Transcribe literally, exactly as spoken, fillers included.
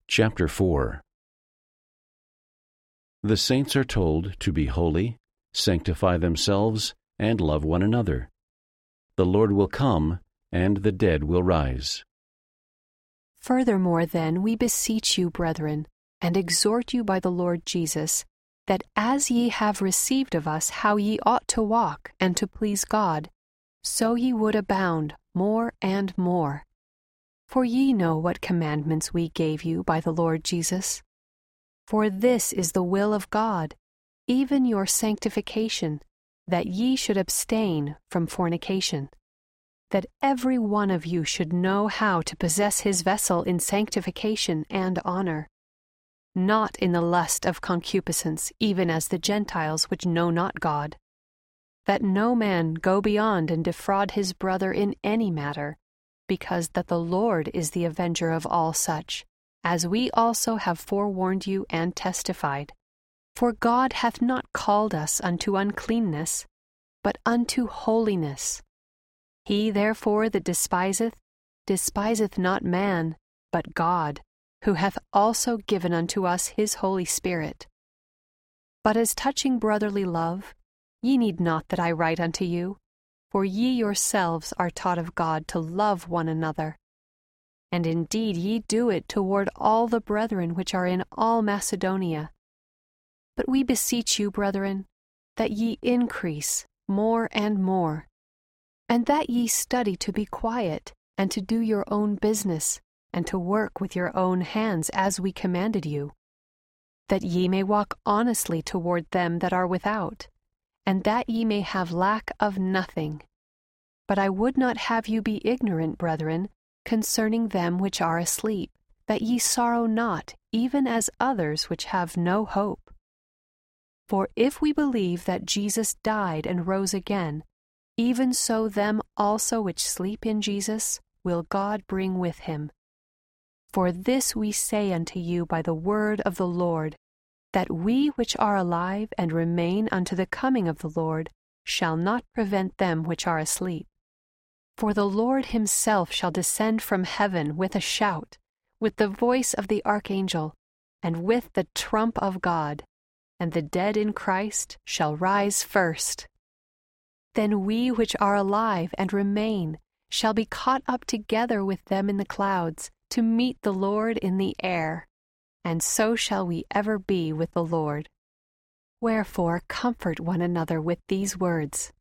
Chapter four. The saints are told to be holy, sanctify themselves, and love one another. The Lord will come, and the dead will rise. Furthermore, then, we beseech you, brethren, and exhort you by the Lord Jesus, that as ye have received of us how ye ought to walk and to please God, so ye would abound more and more. For ye know what commandments we gave you by the Lord Jesus. For this is the will of God, even your sanctification, that ye should abstain from fornication, that every one of you should know how to possess his vessel in sanctification and honor, not in the lust of concupiscence, even as the Gentiles which know not God, that no man go beyond and defraud his brother in any matter, because that the Lord is the avenger of all such, as we also have forewarned you and testified. For God hath not called us unto uncleanness, but unto holiness. He therefore that despiseth, despiseth not man, but God, who hath also given unto us his Holy Spirit. But as touching brotherly love, ye need not that I write unto you, for ye yourselves are taught of God to love one another. And indeed ye do it toward all the brethren which are in all Macedonia. But we beseech you, brethren, that ye increase more and more, and that ye study to be quiet, and to do your own business, and to work with your own hands as we commanded you, that ye may walk honestly toward them that are without, and that ye may have lack of nothing. But I would not have you be ignorant, brethren, concerning them which are asleep, that ye sorrow not, even as others which have no hope. For if we believe that Jesus died and rose again, even so them also which sleep in Jesus will God bring with him. For this we say unto you by the word of the Lord, that we which are alive and remain unto the coming of the Lord shall not prevent them which are asleep. For the Lord himself shall descend from heaven with a shout, with the voice of the archangel, and with the trump of God, and the dead in Christ shall rise first. Then we which are alive and remain shall be caught up together with them in the clouds, to meet the Lord in the air, and so shall we ever be with the Lord. Wherefore comfort one another with these words.